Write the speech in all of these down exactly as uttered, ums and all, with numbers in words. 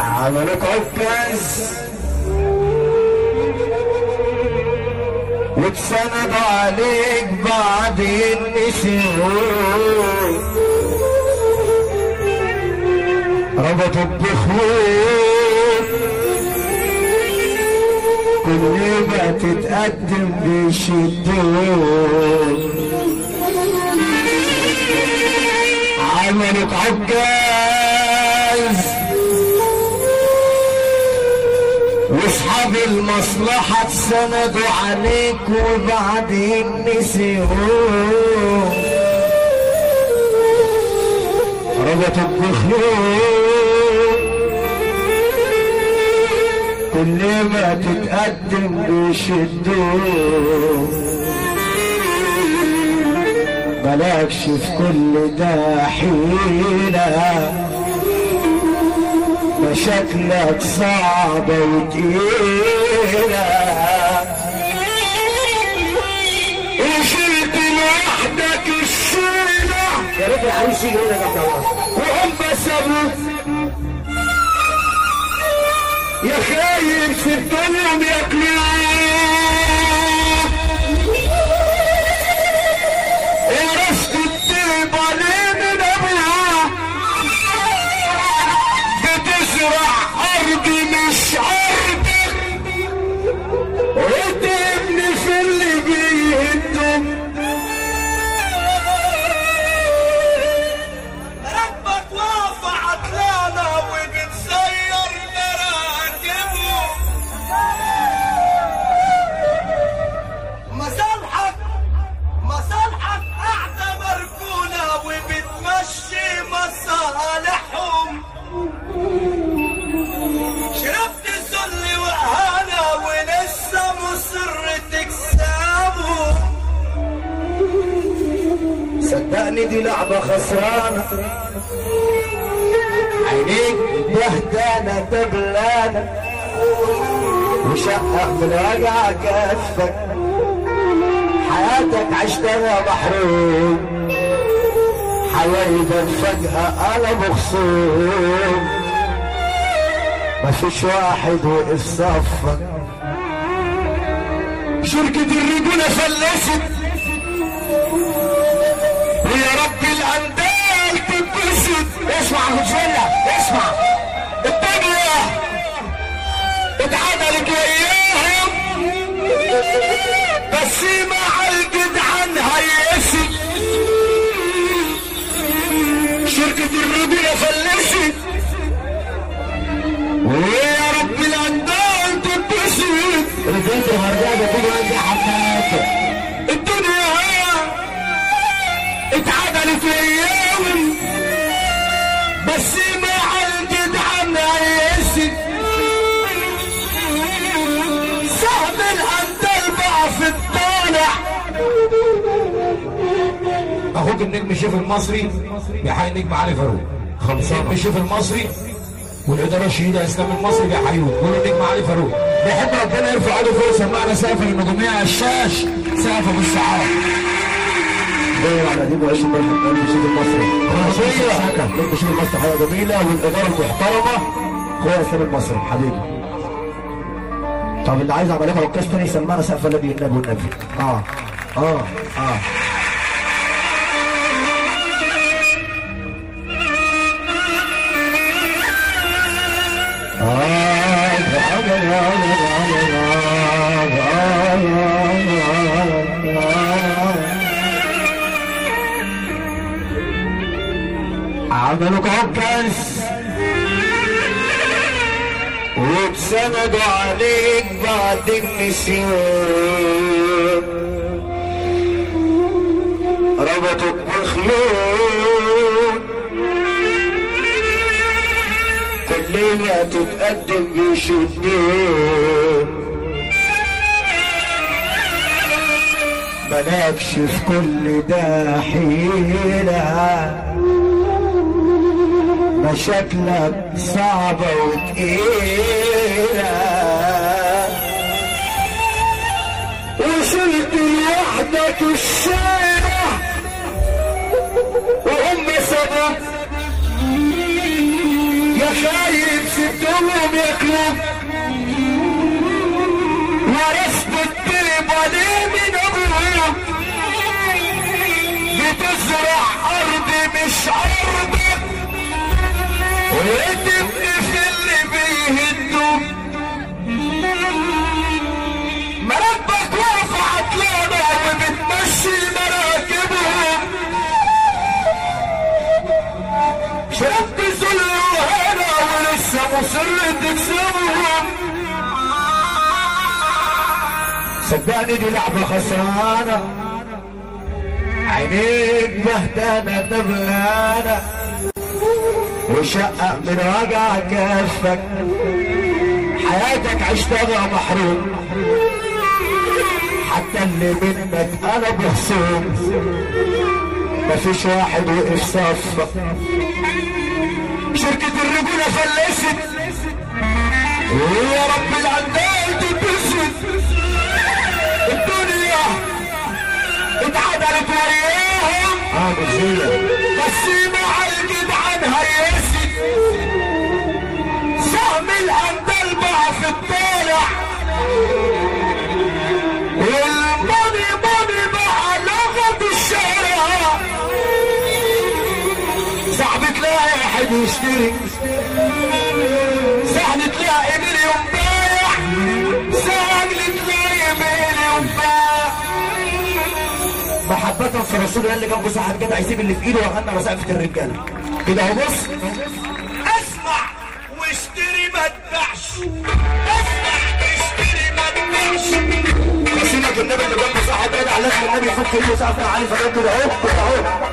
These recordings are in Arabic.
عملك عكاز واتسند عليك بعدين نسيوك، ربطك بخوف كل ما تتقدم بيشدوك. عملك عكاز واصحاب المصلحة اتسندوا عليك وبعدين نسيوك، ربطك بخيوط كل ما تتقدم بيشدوك. مالكش في كل ده حيلة، مشاكلك صعبة وتقيلة، وشلت لوحدك الشيلة. يا ريت العريس يجي هنا يا وهم سابوك يا خايف في الدنيا بياكلوك، ورثت الطيب عليه من ابوها، بتزرع ارض مش ارضك وتبني في اللي بيهدك. ربك واقف عطلانا وبتسير مراكبه، مصالحك مصالحك قاعدة مركونة وبتمشي مصالحهم. شربت الذل وإهانة ولسه مصر تكسبه. صدقني دي لعبة خسرانة، عينيك بهدانة دبلانة وشقق من وجع كفك، حياتك عشتها محروم، حبايبك فجأة قلبوا خصوم، مفيش واحد وقف صفك. شركة الرجولة فلست ويا رب الأندال تتبسط. اسمع مجلة، اسمع الدنيا اتعدلت وياهم بس مع الجدعان هيقست. شركة الرجولة فلست ويا رب الأندال تتبسط. رجالة الغردقة بتيجي وانت حفلات الدنيا اتعدلت وياهم بس مع الجدعان هيقست. صاحب الأندال بقى في الطالع. اخوك النجم الشيف المصري بيحيي النجم علي فاروق، النجم الشيف المصري والاداره الشهيده اسلام المصري بيحيوه، بيقولوا النجم علي فاروق بيحب ربنا يرفع ايده فوق سمعنا سقف النجوميه على الشاش، سقف ابو السعاد. دور على دي وعيش النجم الشيف المصري. خلاصيه النجم الشيف المصري حاجه جميله والاداره المحترمه اخويا اسلام المصري حبيبي. طب اللي عايز عمليه عكاز تاني سمعنا سقف النبي النبي والنبي. اه اه اه عملوك عكاز واتسندوا عليك بعد النسيان، ربطوك بخيوط كل ما تتقدم بيشدوك. مالكش في كل ده حيلة، مشاكلك صعبة وتقيلة، وصلت لوحدك الشارع وهم سابوك يا خايف سبتهم ياكلوك ورثت الطيبة ليه من ابوك بتزرع ارض مش ارضك وتبقى في اللي بيهدوك مراكبك واقفة عطلانة وبتمشي مراكبهم شربت ذل وهنا ولسه مصر تكسبهم صدقني دي لعبة خسرانة عينيك بهتانة دبلانة وشقق من وجع كفك حياتك عشتها محروم حتى اللي منك انا بخصوم مفيش واحد وقف صفك شركة الرجولة فلست ويا رب العندال تتبسط الدنيا اتعدلت وياهم اه بس مع الجدعان هيست سهم الاندال بقى في الطالع والماني ماني بقى لغة الشارع صعب تلاقي واحد يشتري سهل تلاقي مليون بايع سهل تلاقي مليون بايع محبة في رسول الله اللي جنبه صاحب كده هيسيب اللي في ايده وغنى وسقفة الرجالة كده اهو بص اسمع واشتري ما تبيعش اسمع اشتري ما تبيعش قصيدة النبي اللي جنبه صاحب كده على النبي يفك ايده وسقفة عليه فجأة كده اهو كده اهو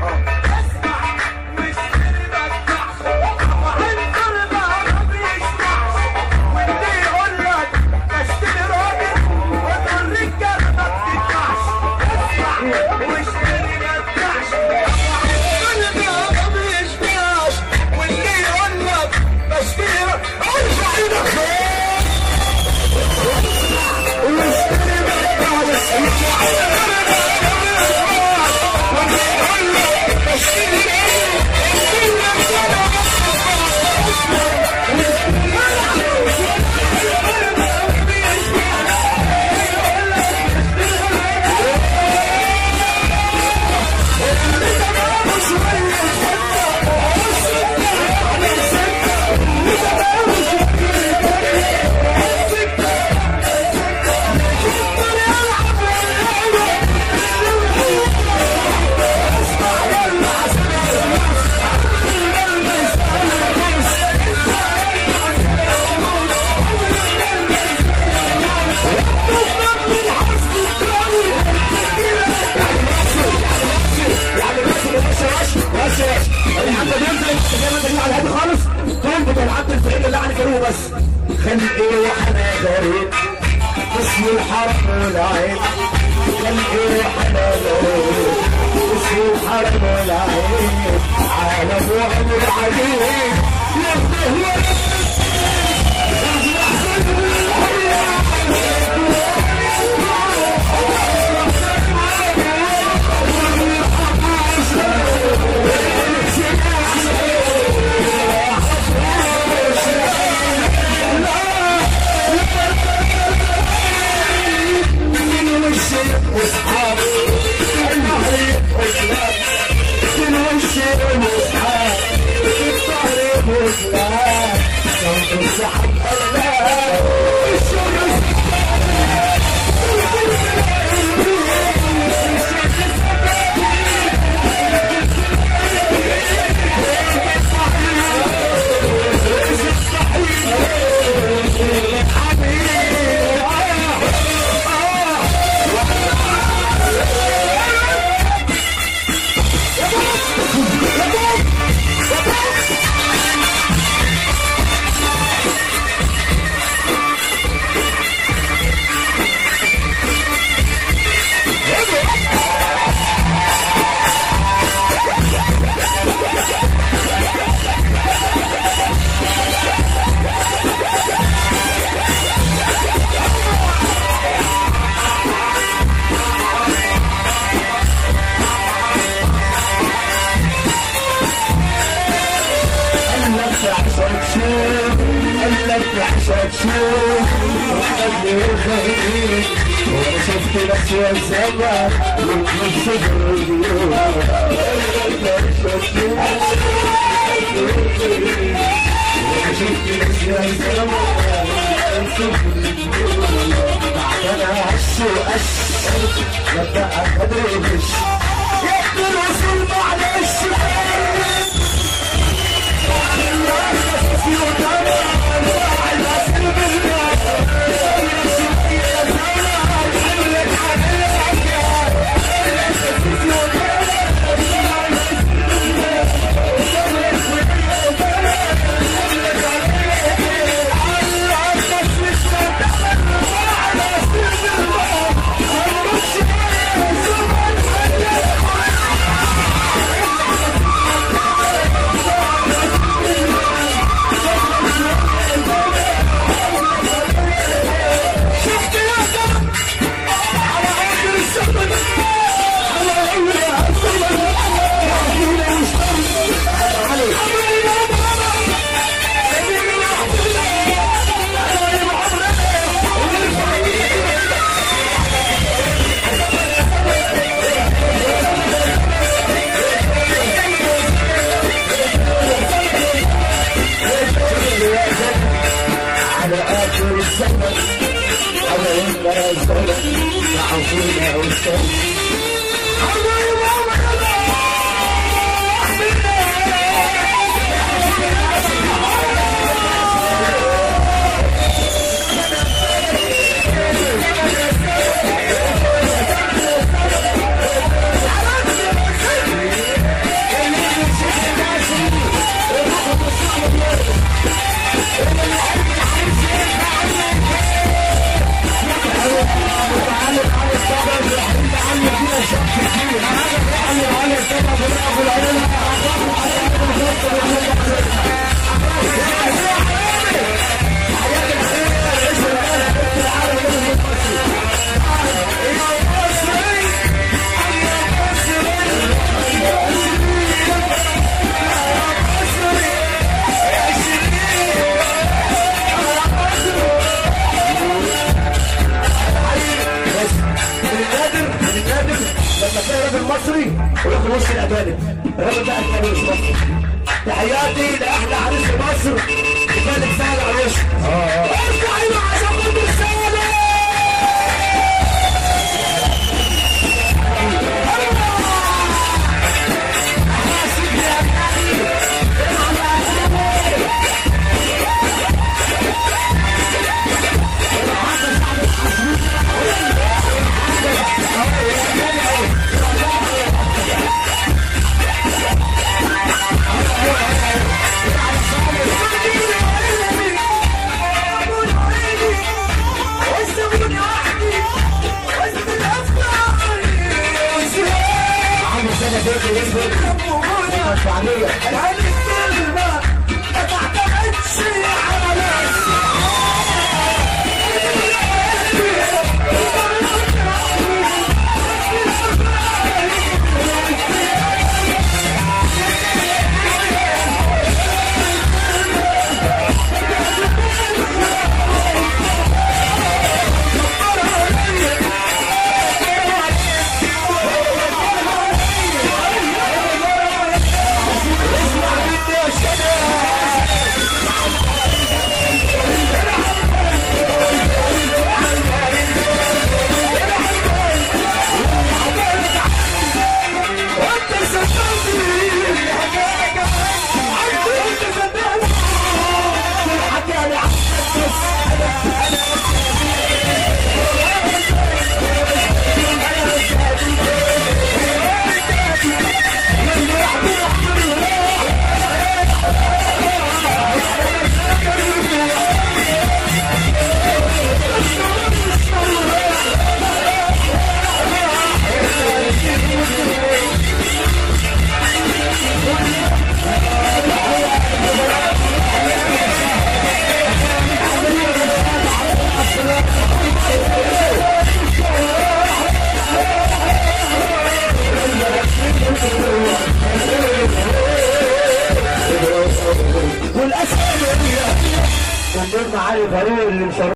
خلقي وحنادري اسم الحرم والعين خلقي وحنادري اسم الحرم والعين عالم وعمر عليه يهده لك تعشق شوف قال لك تعشق شوف وحدي الخير وانا شفت نفسي والزمان من صدر اليوم قال لك تعشق شوف وانا شفت نفسي والزمان من صدر اليوم بعدنا هش وقش لبقى قدر الغش يقدر الوصول معلش تحياتي لاحلى عريس في مصر لفالك سهل عروس. اه ارجع له عشان خاطر رساله. والاسئله النجم علي فاروق اللي مشرف